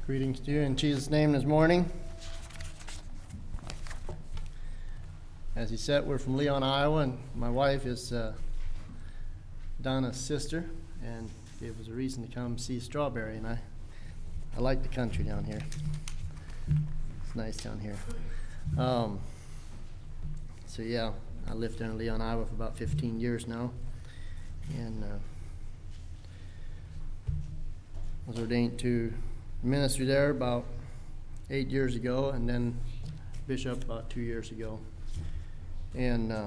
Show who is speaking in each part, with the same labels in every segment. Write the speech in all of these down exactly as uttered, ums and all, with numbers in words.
Speaker 1: Greetings to you in Jesus' name this morning. As he said, we're from Leon, Iowa, and my wife is uh, Donna's sister, and gave us a reason to come see Strawberry, and I, I like the country down here. It's nice down here. Um, so yeah, I lived there in Leon, Iowa for about fifteen years now, and uh, was ordained to ministry there about eight years ago, and then bishop about two years ago. And uh,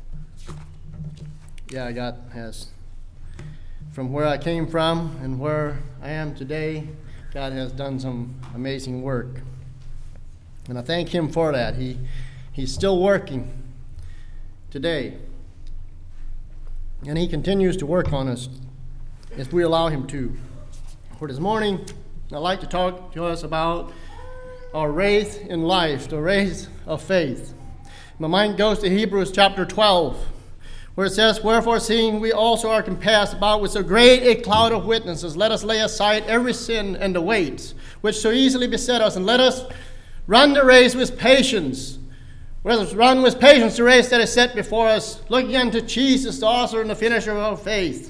Speaker 1: yeah, God has, from where I came from and where I am today, God has done some amazing work. And I thank Him for that. He He's still working today. And He continues to work on us if we allow Him to. For this morning, I'd like to talk to us about our race in life, the race of faith. My mind goes to Hebrews chapter twelve, where it says, "Wherefore, seeing we also are compassed about with so great a cloud of witnesses, let us lay aside every sin and the weight which so easily beset us, and let us run the race with patience. Let us run with patience the race that is set before us, looking unto Jesus, the author and the finisher of our faith,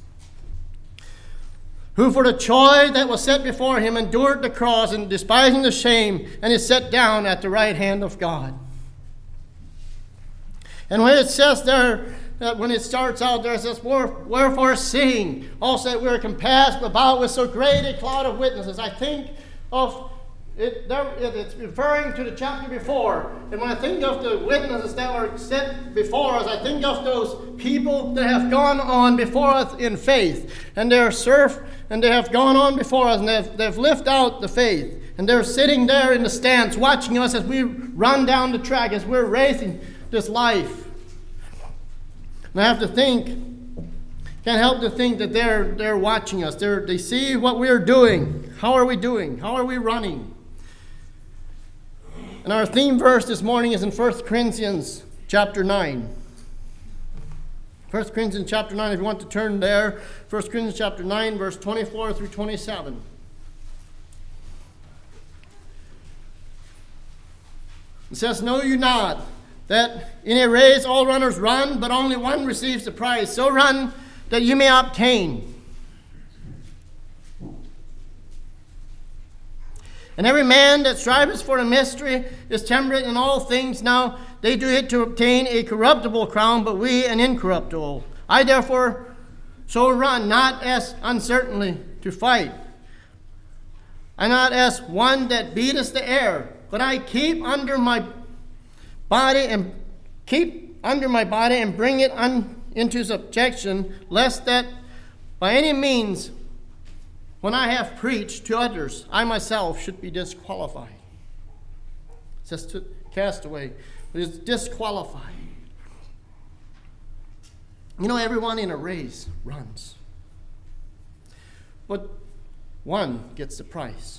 Speaker 1: who for the joy that was set before him endured the cross, and despising the shame, and is set down at the right hand of God." And when it says there, that when it starts out there, it says, "Wherefore seeing also that we are compassed about with so great a cloud of witnesses." I think of it, there, it's referring to the chapter before. And when I think of the witnesses that were set before us, I think of those people that have gone on before us in faith. And they're served, and they have gone on before us, and they've, they've lived out the faith. And they're sitting there in the stands watching us as we run down the track, as we're racing this life. And I have to think, can't help to think that they're they're watching us. They're, they see what we're doing. How are we doing? How are we running? And our theme verse this morning is in First Corinthians chapter nine. First Corinthians chapter nine, if you want to turn there. First Corinthians chapter nine, verse twenty-four through twenty-seven. It says, "Know you not that in a race all runners run, but only one receives the prize? So run that you may obtain. And every man that striveth for a mystery is temperate in all things. Now they do it to obtain a corruptible crown, but we an incorruptible. I therefore so run, not as uncertainly to fight. I not as one that beateth the air, but I keep under my body and keep under my body and bring it un, into subjection, lest that by any means, when I have preached to others, I myself should be disqualified." It says to cast away, but it's disqualified. You know, everyone in a race runs, but one gets the prize.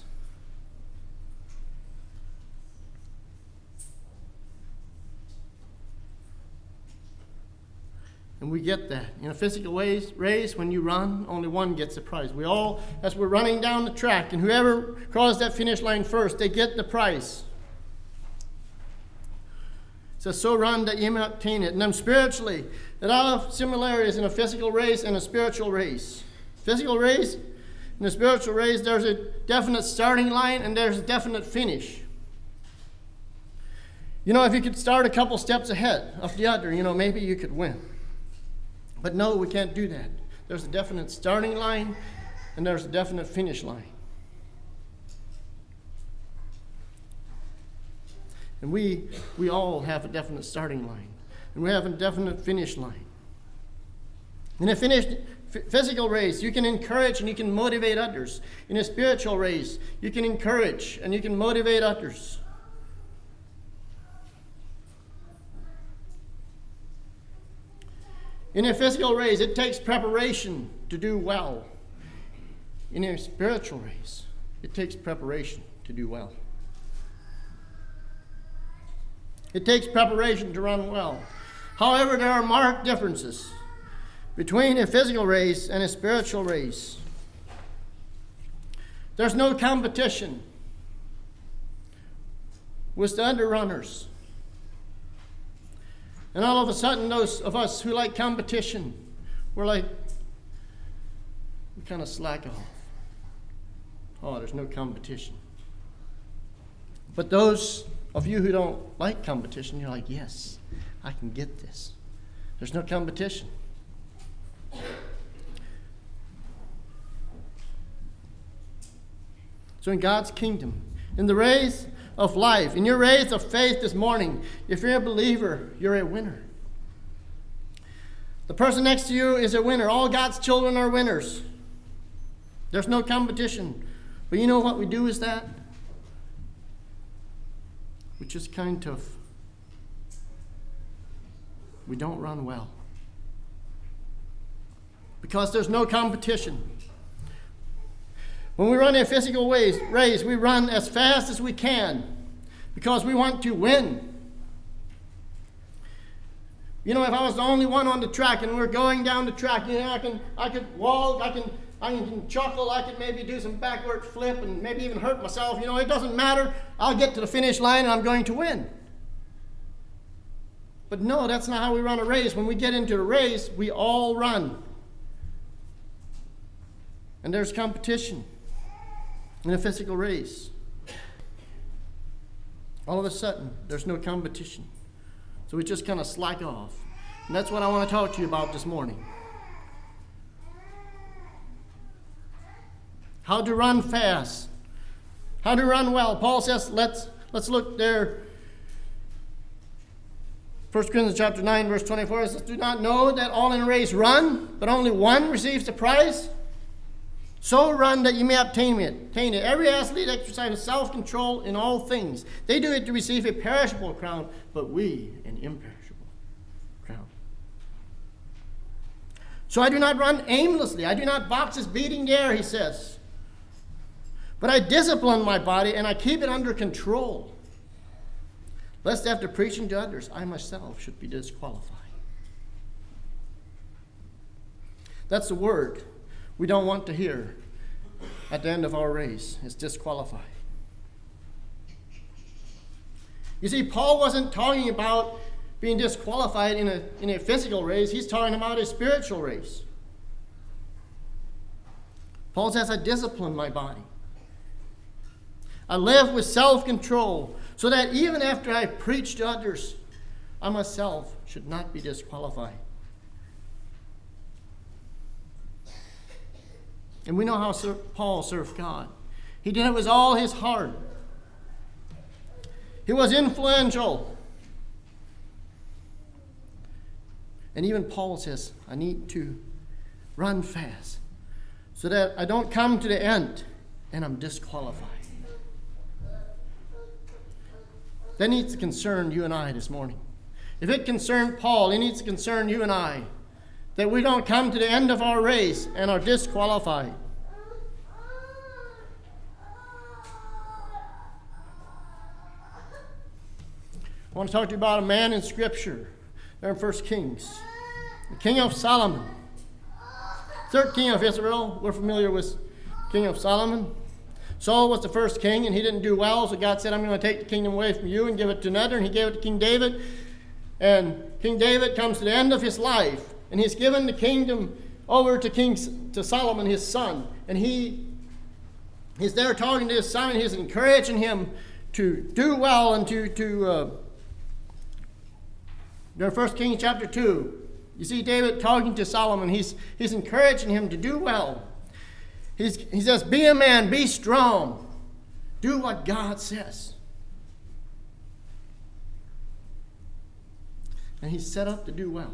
Speaker 1: And we get that. In a physical race, when you run, only one gets the prize. We all, as we're running down the track, and whoever crosses that finish line first, they get the prize. It says, "So run that ye may obtain it." And then spiritually, there are similarities in a physical race and a spiritual race. Physical race, in a spiritual race, there's a definite starting line and there's a definite finish. You know, if you could start a couple steps ahead of the other, you know, maybe you could win. But no, we can't do that. There's a definite starting line and there's a definite finish line. And we we all have a definite starting line. And we have a definite finish line. In a finished physical race, you can encourage and you can motivate others. In a spiritual race, you can encourage and you can motivate others. In a physical race, it takes preparation to do well. In a spiritual race, it takes preparation to do well. It takes preparation to run well. However, there are marked differences between a physical race and a spiritual race. There's no competition with the underrunners. And all of a sudden, those of us who like competition, we're like, we kind of slack off. Oh, there's no competition. But those of you who don't like competition, you're like, yes, I can get this. There's no competition. So in God's kingdom, in the race of life, in your race of faith this morning, if you're a believer, you're a winner. The person next to you is a winner. All God's children are winners. There's no competition. But you know what we do is that? We just kind of, we don't run well. Because there's no competition. When we run a physical race, we run as fast as we can because we want to win. You know, if I was the only one on the track and we're going down the track, you know, I can, I could walk, I can, I can chuckle, I could maybe do some backward flip and maybe even hurt myself. You know, it doesn't matter. I'll get to the finish line and I'm going to win. But no, that's not how we run a race. When we get into a race, we all run. And there's competition in a physical race. All of a sudden, there's no competition. So we just kind of slack off. And that's what I want to talk to you about this morning. How to run fast. How to run well. Paul says, let's let's look there. First Corinthians chapter nine, verse twenty-four, it says, do not know that all in a race run, but only one receives the prize? So run that you may obtain it. Obtain it. Every athlete exercises self-control in all things. They do it to receive a perishable crown, but we an imperishable crown. So I do not run aimlessly. I do not box as beating the air, he says. But I discipline my body and I keep it under control, lest after preaching to others, I myself should be disqualified. That's the word we don't want to hear at the end of our race. It's disqualified. You see, Paul wasn't talking about being disqualified in a, in a physical race. He's talking about a spiritual race. Paul says, I discipline my body. I live with self-control so that even after I preach to others, I myself should not be disqualified. And we know how Paul served God. He did it with all his heart. He was influential. And even Paul says, I need to run fast so that I don't come to the end and I'm disqualified. That needs to concern you and I this morning. If it concerned Paul, it needs to concern you and I, that we don't come to the end of our race and are disqualified. I want to talk to you about a man in Scripture. There in First Kings. The King of Solomon. Third king of Israel. We're familiar with King of Solomon. Saul was the first king, and he didn't do well, so God said, I'm going to take the kingdom away from you and give it to another, and he gave it to King David. And King David comes to the end of his life, and he's given the kingdom over to King to Solomon, his son. And he he's there talking to his son, and he's encouraging him to do well and to... to uh, in First Kings chapter two, you see David talking to Solomon. He's, he's encouraging him to do well. He's, he says, be a man, be strong. Do what God says. And he's set up to do well.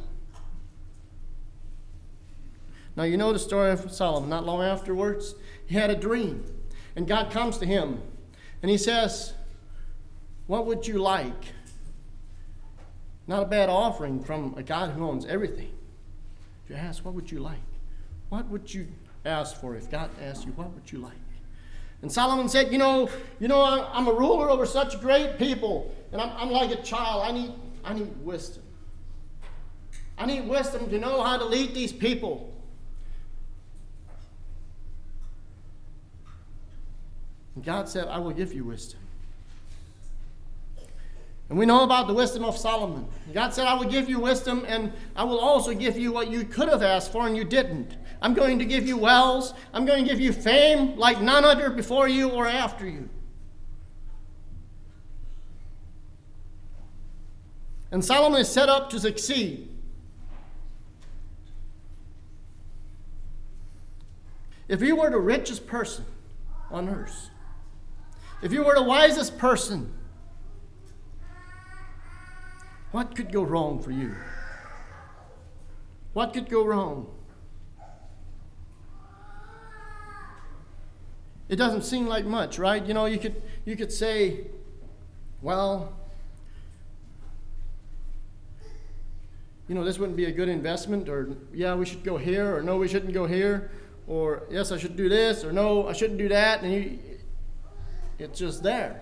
Speaker 1: Now, you know the story of Solomon. Not long afterwards, he had a dream. And God comes to him. And he says, what would you like? Not a bad offering from a God who owns everything. You ask, what would you like? What would you ask for if God asked you, what would you like? And Solomon said, you know, you know, I'm a ruler over such great people, and I'm, I'm like a child. I need, I need wisdom. I need wisdom to know how to lead these people. And God said, I will give you wisdom. And we know about the wisdom of Solomon. God said, I will give you wisdom, and I will also give you what you could have asked for and you didn't. I'm going to give you wells. I'm going to give you fame like none other before you or after you. And Solomon is set up to succeed. If you were the richest person on earth, if you were the wisest person, what could go wrong for you? What could go wrong? It doesn't seem like much, right? You know, you could you could say, well, you know, this wouldn't be a good investment, or yeah, we should go here, or no, we shouldn't go here, or yes, I should do this, or no, I shouldn't do that, and you, it's just there.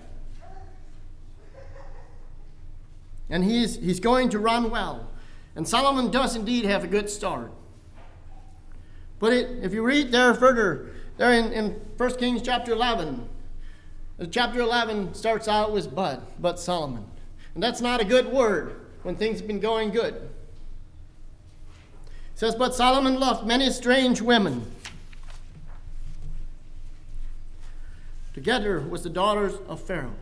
Speaker 1: And he's he's going to run well. And Solomon does indeed have a good start. But it, if you read there further, there in, in First Kings chapter eleven, chapter eleven starts out with but, but Solomon. And that's not a good word when things have been going good. It says, but Solomon loved many strange women, together with the daughters of Pharaoh.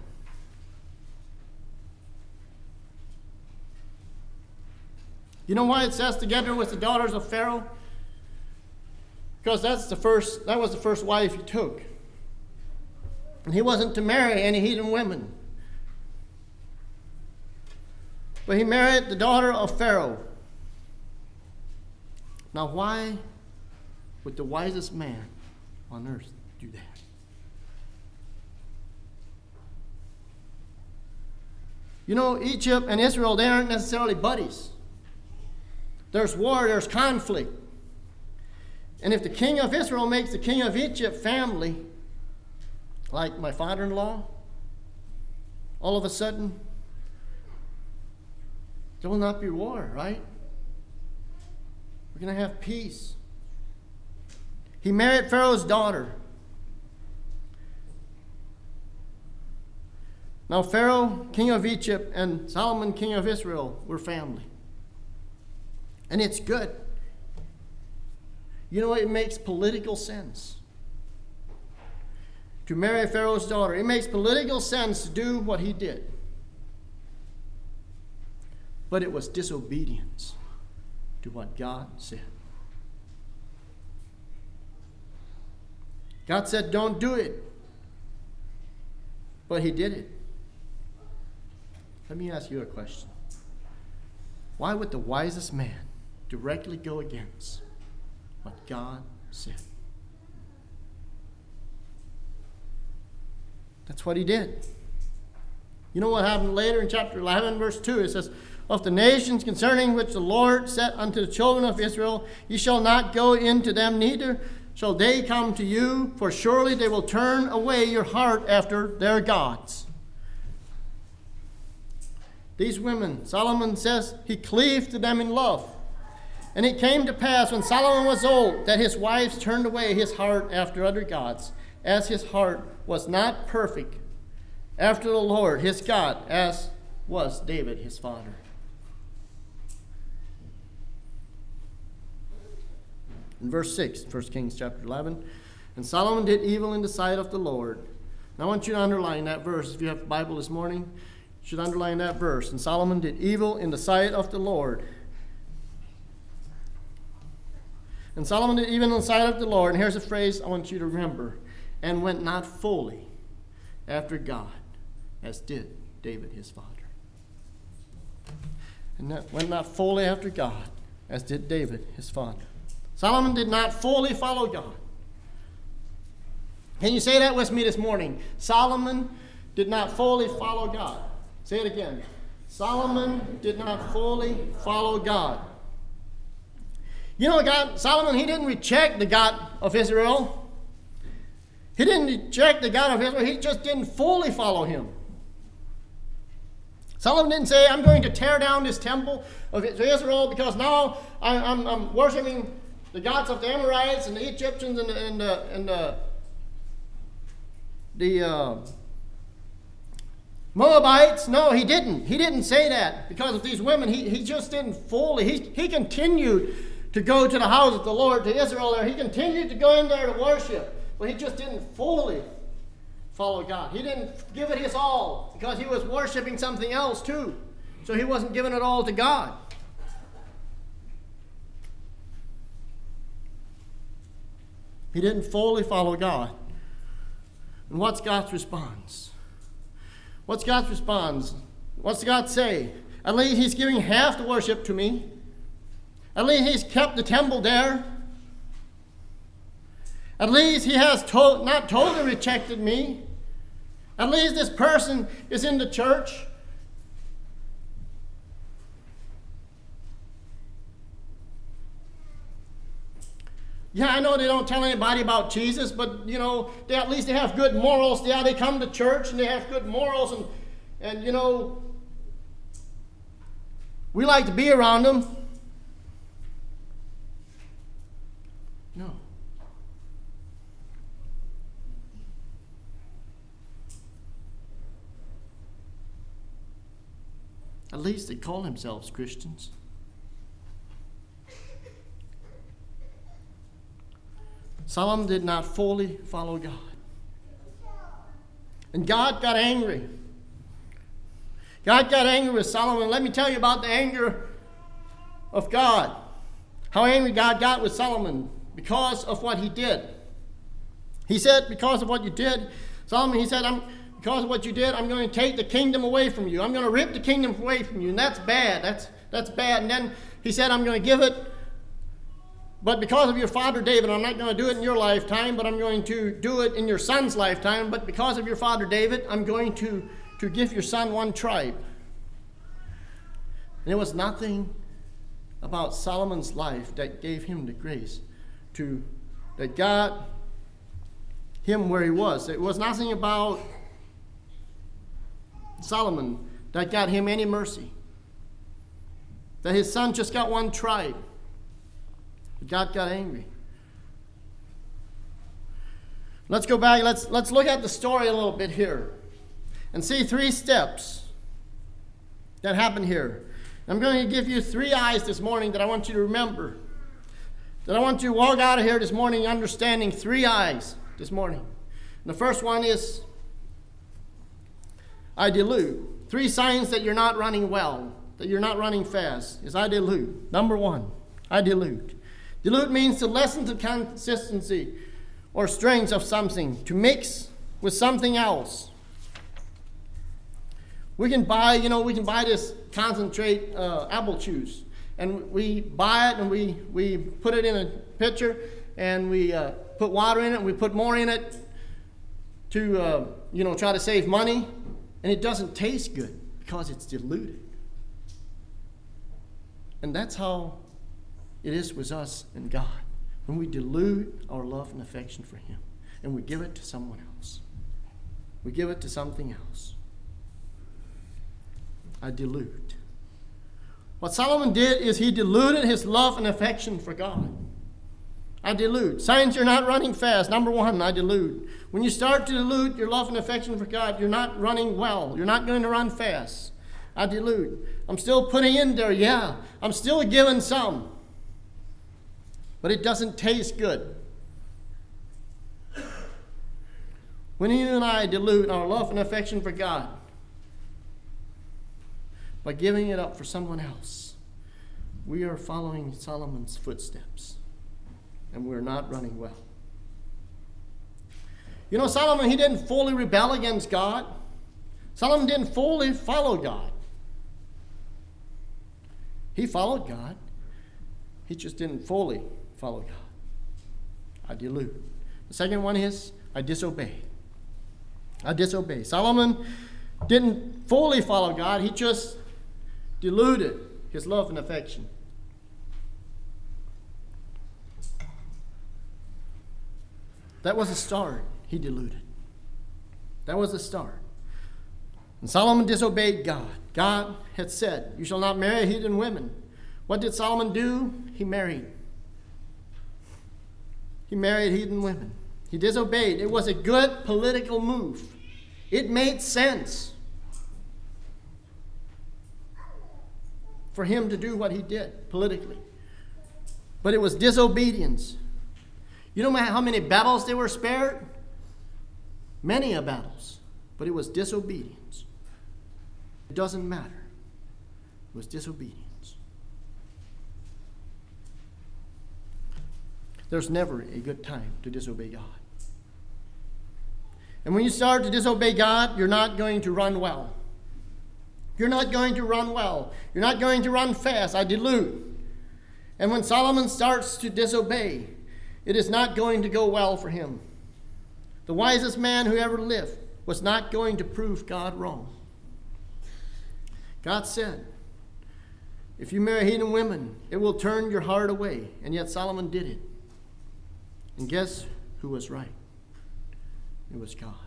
Speaker 1: You know why it says together with the daughters of Pharaoh? Because that's the first, that was the first wife he took. And he wasn't to marry any heathen women. But he married the daughter of Pharaoh. Now why would the wisest man on earth do that? You know, Egypt and Israel, they aren't necessarily buddies. There's war, there's conflict. And if the king of Israel makes the king of Egypt family, like my father-in-law, all of a sudden, there will not be war, right? We're going to have peace. He married Pharaoh's daughter. Now Pharaoh, king of Egypt, and Solomon, king of Israel, were family. And it's good. You know, it makes political sense to marry Pharaoh's daughter. It makes political sense to do what he did. But it was disobedience to what God said. God said, don't do it. But he did it. Let me ask you a question. Why would the wisest man directly go against what God said? That's what he did. You know what happened later in chapter eleven, verse two? It says, of the nations concerning which the Lord said unto the children of Israel, ye shall not go into them, neither shall they come to you, for surely they will turn away your heart after their gods. These women, Solomon says, he cleaved to them in love. And it came to pass when Solomon was old that his wives turned away his heart after other gods, as his heart was not perfect after the Lord his God, as was David his father. In verse six, First Kings chapter eleven, and Solomon did evil in the sight of the Lord. And I want you to underline that verse. If you have a Bible this morning, you should underline that verse. And Solomon did evil in the sight of the Lord. And Solomon did evil in the sight of the Lord. And here's a phrase I want you to remember. And went not fully after God, as did David his father. And that went not fully after God, as did David his father. Solomon did not fully follow God. Can you say that with me this morning? Solomon did not fully follow God. Say it again. Solomon did not fully follow God. You know, God, Solomon, he didn't reject the God of Israel. He didn't reject the God of Israel. He just didn't fully follow him. Solomon didn't say, I'm going to tear down this temple of Israel because now I'm, I'm worshiping the gods of the Amorites and the Egyptians and the, and the, and the the uh, Moabites. No, he didn't. He didn't say that because of these women. He, he just didn't fully. He, he continued to go to the house of the Lord, to Israel there. He continued to go in there to worship. But he just didn't fully follow God. He didn't give it his all because he was worshiping something else too. So he wasn't giving it all to God. He didn't fully follow God. And what's God's response? What's God's response? What's God say? At least he's giving half the worship to me. At least he's kept the temple there. At least he has to- not totally rejected me. At least this person is in the church. Yeah, I know they don't tell anybody about Jesus, but, you know, they at least they have good morals. Yeah, they come to church and they have good morals, and, and you know, we like to be around them. No. At least they call themselves Christians. Solomon did not fully follow God. And God got angry. God got angry with Solomon. Let me tell you about the anger of God. How angry God got with Solomon because of what he did. He said, because of what you did, Solomon, he said, I'm, because of what you did, I'm going to take the kingdom away from you. I'm going to rip the kingdom away from you. And that's bad. That's, that's bad. And then he said, I'm going to give it. But because of your father David, I'm not going to do it in your lifetime, but I'm going to do it in your son's lifetime. But because of your father David, I'm going to, to give your son one tribe. And it was nothing about Solomon's life that gave him the grace to, that got him where he was. It was nothing about Solomon that got him any mercy. That his son just got one tribe. God got angry. Let's go back. Let's, let's look at the story a little bit here and see three steps that happened here. I'm going to give you three eyes this morning that I want you to remember. That I want you to walk out of here this morning understanding three eyes this morning. And the first one is, I delude. Three signs that you're not running well, that you're not running fast, is I delude. Number one, I delude. Dilute means to lessen the consistency or strength of something, to mix with something else. We can buy, you know, we can buy this concentrate uh, apple juice, and we buy it and we, we put it in a pitcher, and we uh, put water in it, and we put more in it to, uh, you know, try to save money, and it doesn't taste good because it's diluted. And that's how it is with us and God. When we dilute our love and affection for Him and we give it to someone else. We give it to something else. I dilute. What Solomon did is he diluted his love and affection for God. I dilute. Signs you're not running fast. Number one, I dilute. When you start to dilute your love and affection for God, you're not running well. You're not going to run fast. I dilute. I'm still putting in there, yeah. I'm still giving some. But it doesn't taste good. When you and I dilute our love and affection for God by giving it up for someone else, we are following Solomon's footsteps, and we're not running well. You know, Solomon, he didn't fully rebel against God. Solomon didn't fully follow God. He followed God. He just didn't fully follow God. I dilute. The second one is I disobey. I disobey. Solomon didn't fully follow God. He just diluted his love and affection. That was a start. He diluted. That was the start. And Solomon disobeyed God. God had said, you shall not marry heathen women. What did Solomon do? He married. He married heathen women. He disobeyed. It was a good political move. It made sense for him to do what he did politically. But it was disobedience. You know how many battles they were spared? Many a battles. But it was disobedience. It doesn't matter. It was disobedience. There's never a good time to disobey God. And when you start to disobey God, you're not going to run well. You're not going to run well. You're not going to run fast. I delude. And when Solomon starts to disobey, it is not going to go well for him. The wisest man who ever lived was not going to prove God wrong. God said, if you marry heathen women, it will turn your heart away. And yet Solomon did it. And guess who was right? It was God.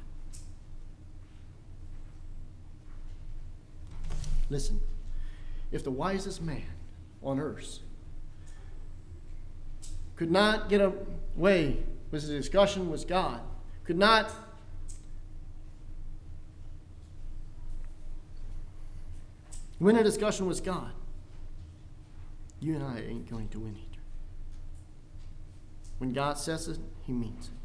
Speaker 1: Listen, if the wisest man on earth could not get away with the discussion with God, could not win a discussion with God, you and I ain't going to win either. When God says it, he means it.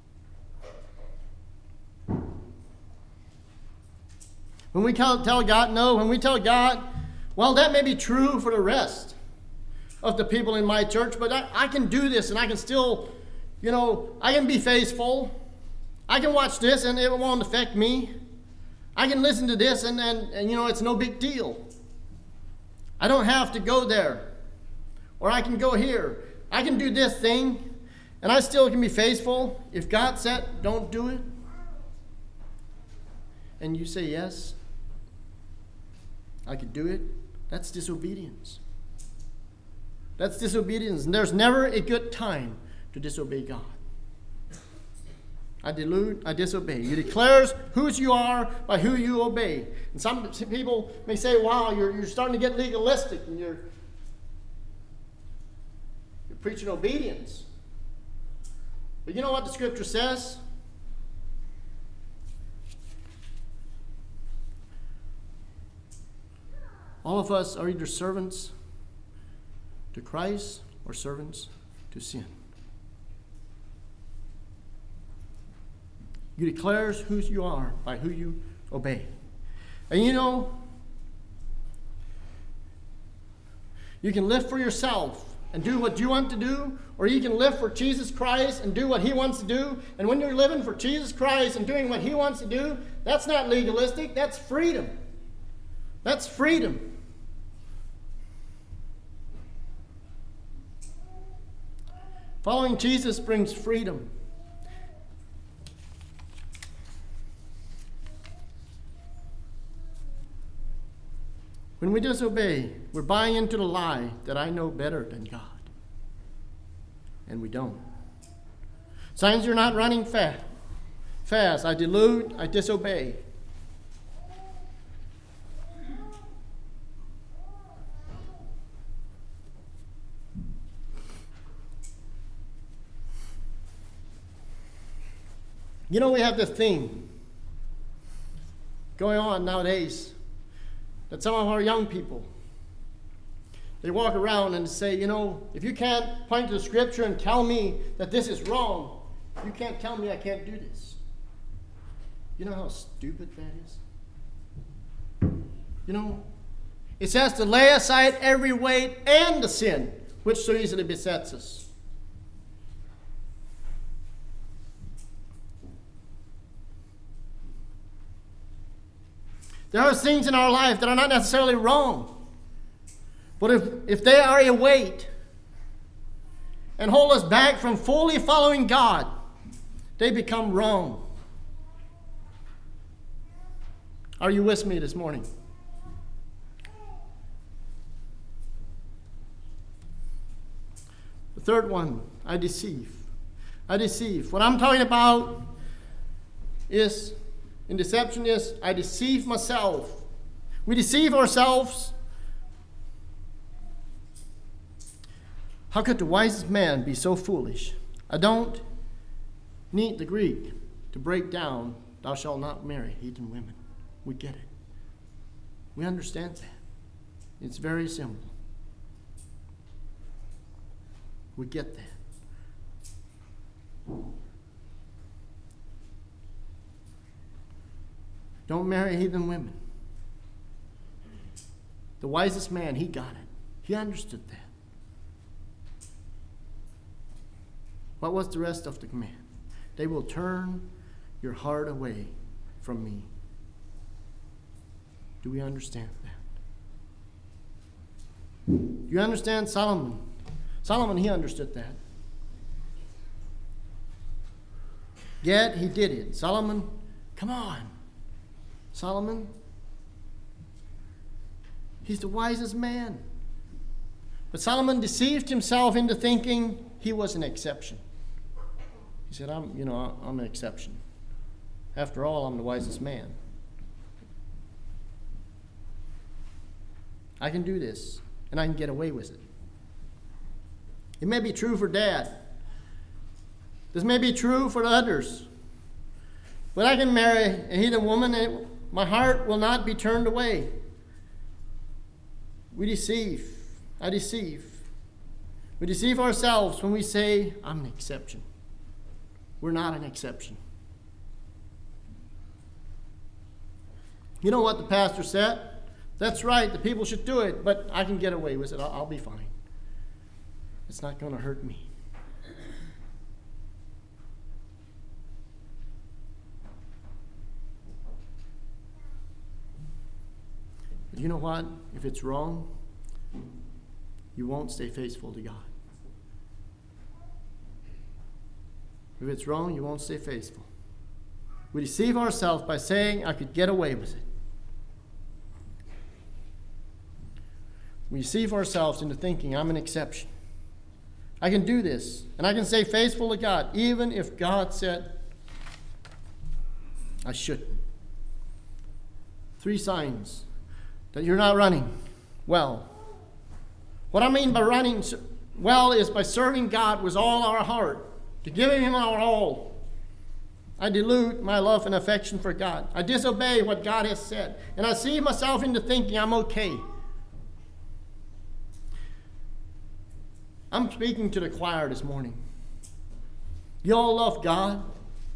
Speaker 1: When we tell God no, when we tell God, well, that may be true for the rest of the people in my church, but I, I can do this and I can still, you know, I can be faithful. I can watch this and it won't affect me. I can listen to this and, and, and you know, it's no big deal. I don't have to go there. Or I can go here. I can do this thing and I still can be faithful. If God said, don't do it, and you say yes, I could do it, that's disobedience. That's disobedience. And there's never a good time to disobey God. I delude, I disobey. You declares whose you are by who you obey. And some people may say, wow, you're, you're starting to get legalistic and you're, you're preaching obedience. But you know what the scripture says? All of us are either servants to Christ or servants to sin. You declares who you are by who you obey. And you know, you can live for yourself and do what you want to do, or you can live for Jesus Christ and do what he wants to do. And when you're living for Jesus Christ and doing what he wants to do, that's not legalistic, that's freedom. That's freedom. Following Jesus brings freedom. When we disobey, we're buying into the lie that I know better than God. And we don't. Signs you're not running fast. Fast. I delude, I disobey. You know, we have this thing going on nowadays that some of our young people, they walk around and say, you know, if you can't point to the scripture and tell me that this is wrong, you can't tell me I can't do this. You know how stupid that is? You know, it says to lay aside every weight and the sin which so easily besets us. There are things in our life that are not necessarily wrong. But if, if they are a weight and hold us back from fully following God, they become wrong. Are you with me this morning? The third one, I deceive. I deceive. What I'm talking about is, in deception is, I deceive myself. We deceive ourselves. How could the wisest man be so foolish? I don't need the Greek to break down, thou shalt not marry heathen women. We get it. We understand that. It's very simple. We get that. Don't marry heathen women. The wisest man, he got it. He understood that. What was the rest of the command? They will turn your heart away from me. Do we understand that? Do you understand Solomon? Solomon, he understood that. Yet he did it. Solomon, come on. Solomon, he's the wisest man. But Solomon deceived himself into thinking he was an exception. He said, I'm, you know, I'm an exception. After all, I'm the wisest man. I can do this, and I can get away with it. It may be true for Dad. This may be true for others. But I can marry a heathen woman, and my heart will not be turned away. We deceive. I deceive. We deceive ourselves when we say, I'm an exception. We're not an exception. You know what the pastor said? That's right, the people should do it, but I can get away with it. I'll, I'll be fine. It's not going to hurt me. But you know what? If it's wrong, you won't stay faithful to God. If it's wrong, you won't stay faithful. We deceive ourselves by saying, I could get away with it. We deceive ourselves into thinking, I'm an exception. I can do this, and I can stay faithful to God, even if God said I shouldn't. Three signs that you're not running well. What I mean by running well is by serving God with all our heart, to giving Him our all. I dilute my love and affection for God. I disobey what God has said, and I deceive myself into thinking I'm okay. I'm speaking to the choir this morning. You all love God.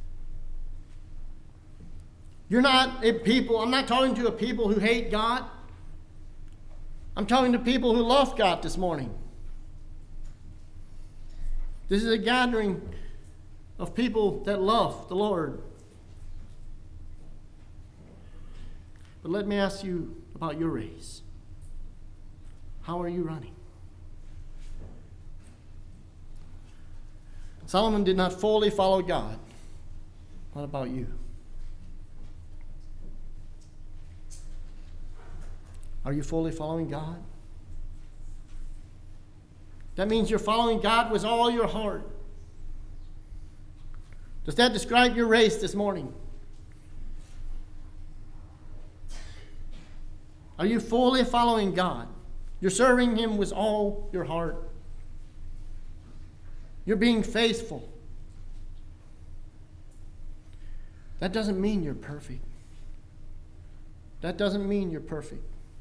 Speaker 1: You're not a people, I'm not talking to a people who hate God. I'm talking to people who love God this morning. This is a gathering of people that love the Lord. But let me ask you about your race. How are you running? Solomon did not fully follow God. What about you? Are you fully following God? That means you're following God with all your heart. Does that describe your race this morning? Are you fully following God? You're serving Him with all your heart. You're being faithful. That doesn't mean you're perfect. That doesn't mean you're perfect.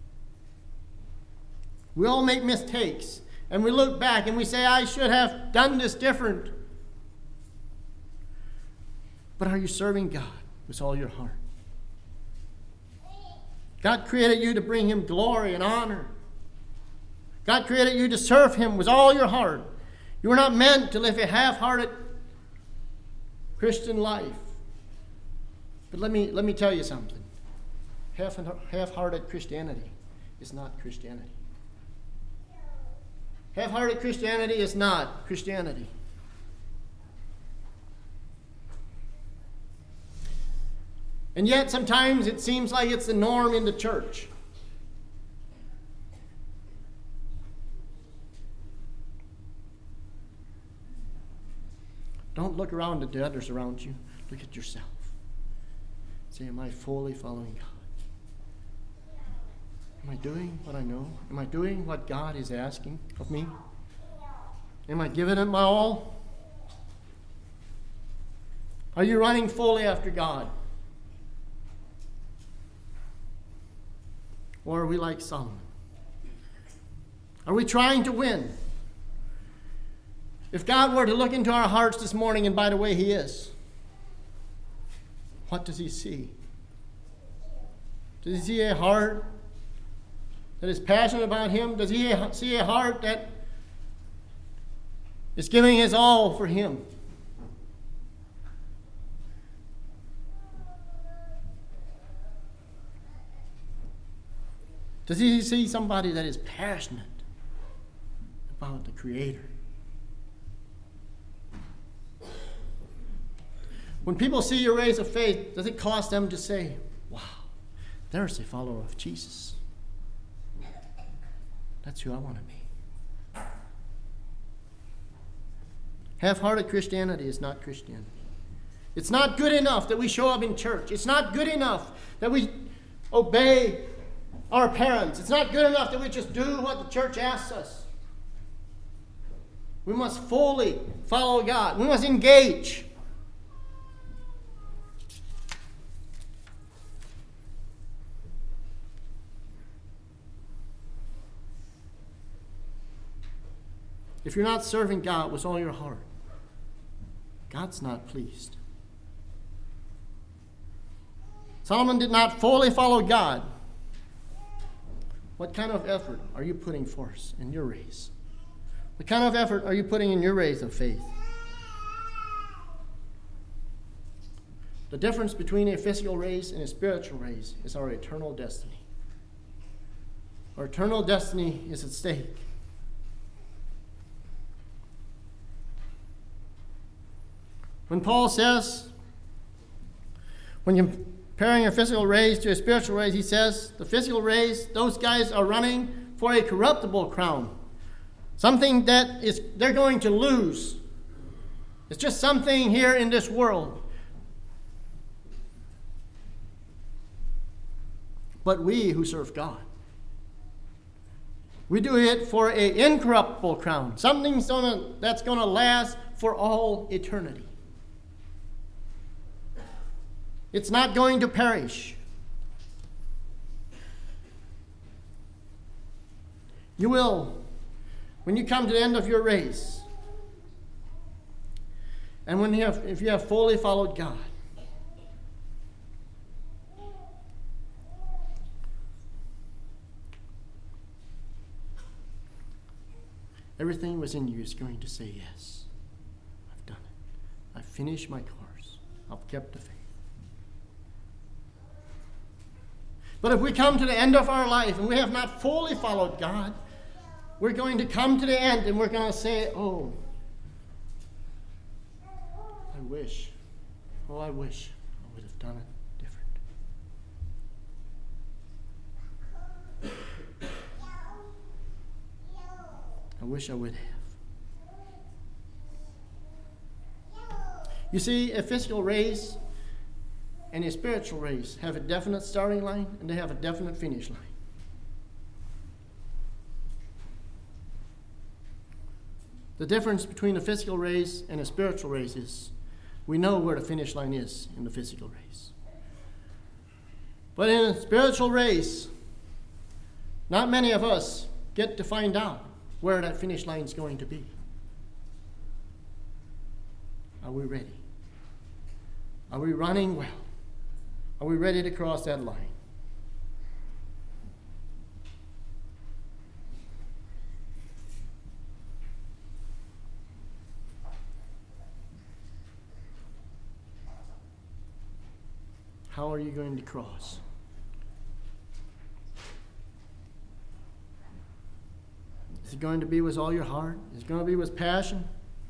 Speaker 1: We all make mistakes, and we look back and we say, I should have done this different. But are you serving God with all your heart? God created you to bring Him glory and honor. God created you to serve Him with all your heart. You were not meant to live a half-hearted Christian life. But let me, let me tell you something. Half, half-hearted Christianity is not Christianity. Half-hearted Christianity is not Christianity. And yet sometimes it seems like it's the norm in the church. Don't look around at the others around you. Look at yourself. Say, am I fully following God? Am I doing what I know? Am I doing what God is asking of me? Am I giving it my all? Are you running fully after God? Or are we like Solomon? Are we trying to win? If God were to look into our hearts this morning, and by the way, He is, what does He see? Does He see a heart that is passionate about Him? Does He see a heart that is giving His all for Him? Does He see somebody that is passionate about the Creator? When people see your race of faith, does it cause them to say, wow, there's a follower of Jesus. That's who I want to be. Half-hearted Christianity is not Christianity. It's not good enough that we show up in church. It's not good enough that we obey our parents. It's not good enough that we just do what the church asks us. We must fully follow God. We must engage. If you're not serving God with all your heart, God's not pleased. Solomon did not fully follow God. What kind of effort are you putting forth in your race? What kind of effort are you putting in your race of faith? The difference between a physical race and a spiritual race is our eternal destiny. Our eternal destiny is at stake. When Paul says, when you're comparing a physical race to a spiritual race, he says, the physical race, those guys are running for a corruptible crown. Something that is they're going to lose. It's just something here in this world. But we who serve God, we do it for an incorruptible crown. Something that's going to last for all eternity. It's not going to perish. You will, when you come to the end of your race, and when you have, if you have fully followed God, everything within you is going to say, yes, I've done it. I've finished my course. I've kept the faith. But if we come to the end of our life and we have not fully followed God, we're going to come to the end and we're going to say, oh, I wish, oh, I wish I would have done it different. I wish I would have. You see, a physical race and a spiritual race have a definite starting line and they have a definite finish line. The difference between a physical race and a spiritual race is we know where the finish line is in the physical race. But in a spiritual race, not many of us get to find out where that finish line is going to be. Are we ready? Are we running well? Are we ready to cross that line? How are you going to cross? Is it going to be with all your heart? Is it going to be with passion?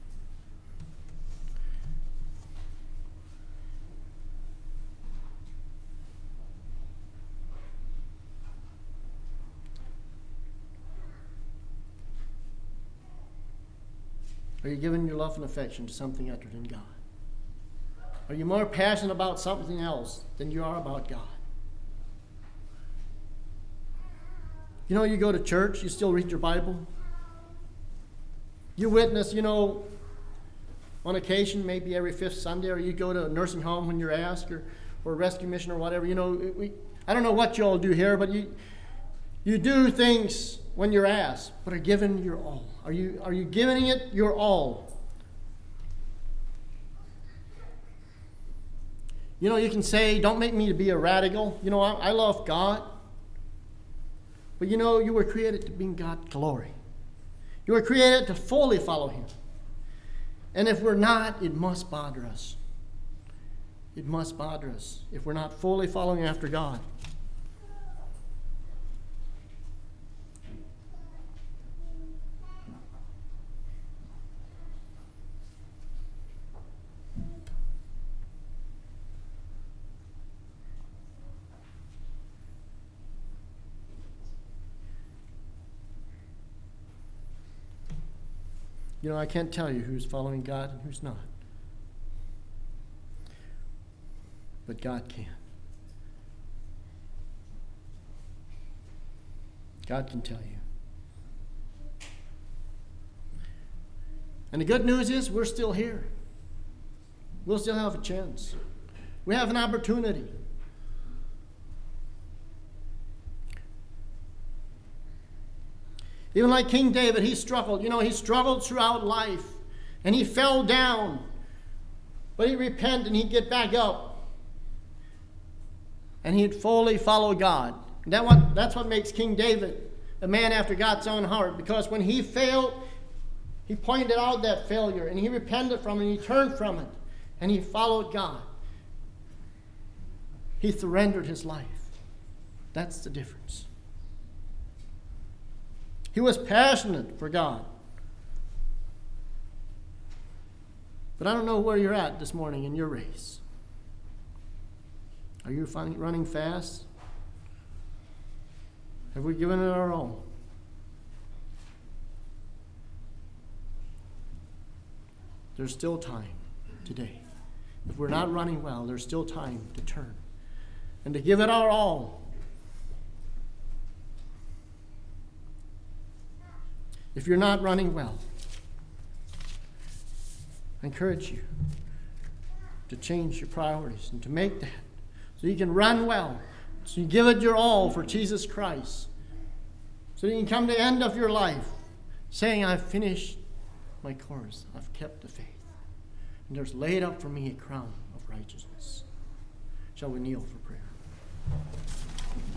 Speaker 1: Are you giving your love and affection to something other than God? Are you more passionate about something else than you are about God? You know, you go to church, you still read your Bible. You witness, you know, on occasion, maybe every fifth Sunday, or you go to a nursing home when you're asked, or, or a rescue mission or whatever. You know, we, I don't know what you all do here, but you you do things when you're asked, but are given your all. Are you are you giving it your all? You know, you can say, don't make me to be a radical. You know, I, I love God. But you know, you were created to bring God glory. You were created to fully follow Him. And if we're not, it must bother us. It must bother us if we're not fully following after God. You know, I can't tell you who's following God and who's not. But God can. God can tell you. And the good news is we're still here. We'll still have a chance. We have an opportunity. Even like King David, he struggled. You know, he struggled throughout life. And he fell down. But he'd repent and he'd get back up. And he'd fully follow God. And that what, that's what makes King David a man after God's own heart. Because when he failed, he pointed out that failure. And he repented from it. And he turned from it. And he followed God. He surrendered his life. That's the difference. He was passionate for God. But I don't know where you're at this morning in your race. Are you running fast? Have we given it our all? There's still time today. If we're not running well, there's still time to turn and to give it our all. If you're not running well, I encourage you to change your priorities and to make that so you can run well, so you give it your all for Jesus Christ, so you can come to the end of your life saying, I've finished my course, I've kept the faith, and there's laid up for me a crown of righteousness. Shall we kneel for prayer?